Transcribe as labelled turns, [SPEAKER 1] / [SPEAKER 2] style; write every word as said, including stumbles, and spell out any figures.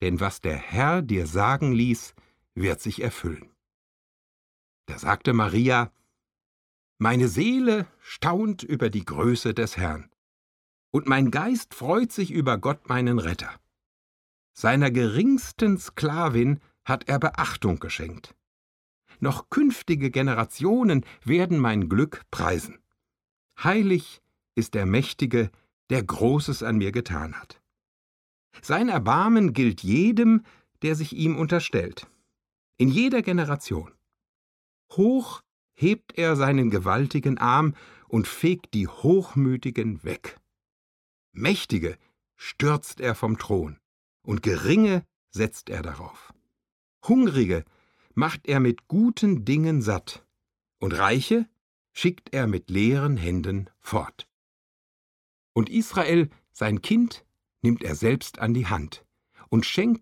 [SPEAKER 1] denn was der Herr dir sagen ließ, wird sich erfüllen. Da sagte Maria: Meine Seele staunt über die Größe des Herrn, und mein Geist freut sich über Gott meinen Retter. Seiner geringsten Sklavin hat er Beachtung geschenkt. Noch künftige Generationen werden mein Glück preisen. Heilig ist der Mächtige, der Großes an mir getan hat. Sein Erbarmen gilt jedem, der sich ihm unterstellt, in jeder Generation. Hoch hebt er seinen gewaltigen Arm und fegt die Hochmütigen weg. Mächtige stürzt er vom Thron, und Geringe setzt er darauf. Hungrige macht er mit guten Dingen satt, und Reiche schickt er mit leeren Händen fort. Und Israel, sein Kind, nimmt er selbst an die Hand und schenkt